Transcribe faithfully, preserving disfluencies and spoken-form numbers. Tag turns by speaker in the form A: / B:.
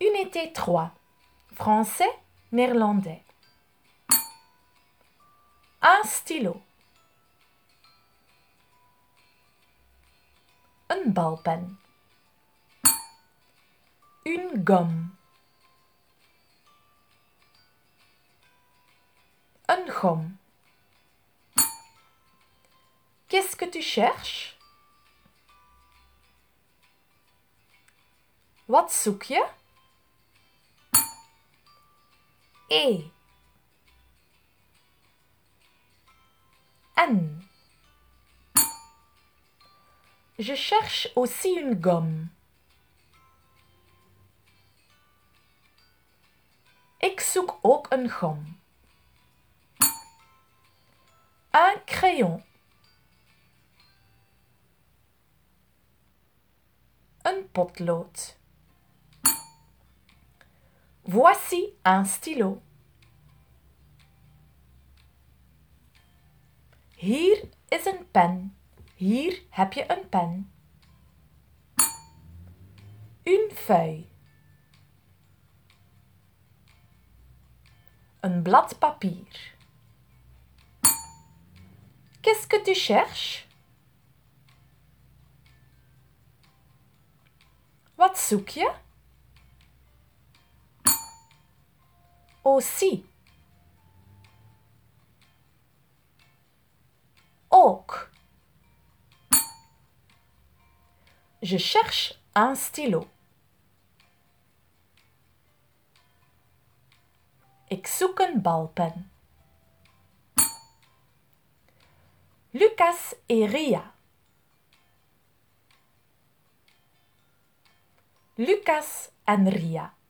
A: Unité trois. Français, néerlandais. Un stylo. Een balpen. Une gomme. Een gomme. Qu'est-ce que tu cherches? Wat zoek je? Et. En. Je cherche aussi une gomme. Ik zoek ook een gom. Un crayon. Een potlood. Voici un stylo. Hier is een pen. Hier heb je een pen. Une feuille. Een blad papier. Qu'est-ce que tu cherches? Wat zoek je? Aussi. Ook. Je cherche un stylo. Ik zoek een balpen. Lucas et Ria. Lucas en Ria.